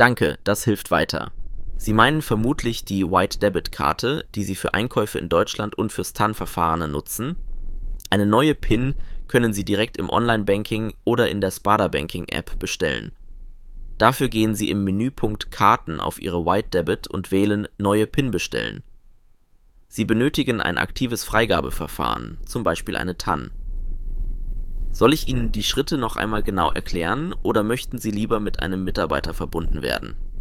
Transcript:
Danke, das hilft weiter. Sie meinen vermutlich die White-Debit-Karte, die Sie für Einkäufe in Deutschland und fürs TAN-Verfahren nutzen. Eine neue PIN können Sie direkt im Online-Banking oder in der Sparda-Banking-App bestellen. Dafür gehen Sie im Menüpunkt Karten auf Ihre White-Debit und wählen Neue PIN bestellen. Sie benötigen ein aktives Freigabeverfahren, zum Beispiel eine TAN. Soll ich Ihnen die Schritte noch einmal genau erklären oder möchten Sie lieber mit einem Mitarbeiter verbunden werden?